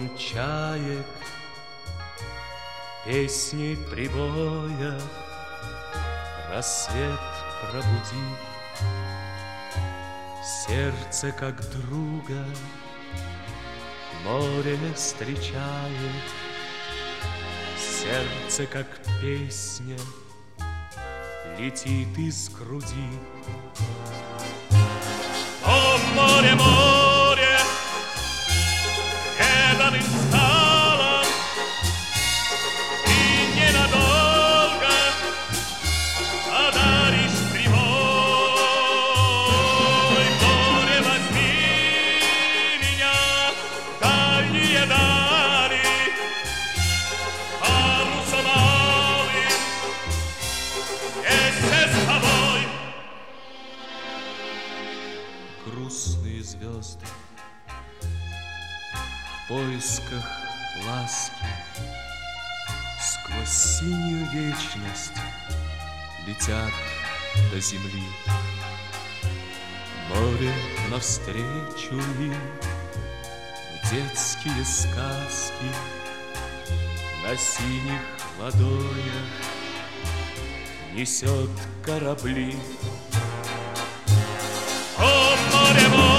чаек, песни прибоя рассвет пробуди. Сердце, как друга, море встречает, сердце, как песня, летит из груди. О, море, море, преданным стало, и ненадолго одаришь прибой. Море, возьми меня в дальние дали, парусом алым вместе с тобой. Грустные звезды в поисках ласки сквозь синюю вечность летят до земли. Море навстречу им в детские сказки на синих ладонях несет корабли. О, море, море!